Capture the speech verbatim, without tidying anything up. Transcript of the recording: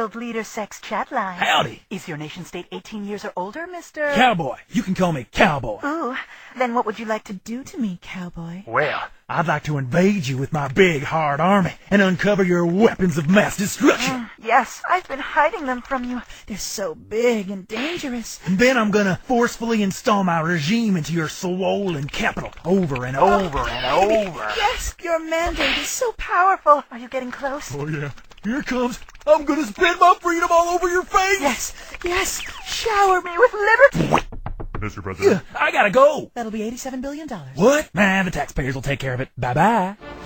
World Leader Sex Chat Line. Howdy. Is your nation state eighteen years or older, Mister Cowboy. You can call me Cowboy. Ooh, then what would you like to do to me, Cowboy? Well, I'd like to invade you with my big, hard army and uncover your weapons of mass destruction. Mm, yes, I've been hiding them from you. They're so big and dangerous. And then I'm gonna forcefully install my regime into your swollen capital over and over Oh, and over. Yes, your mandate is so powerful. Are you getting close? Oh, yeah. Here it comes. I'm gonna spend my freedom all over your face. Yes, yes. Shower me with liberty. Mister President. Yeah, I gotta go. That'll be eighty-seven billion dollars. What? Nah, the taxpayers will take care of it. Bye-bye.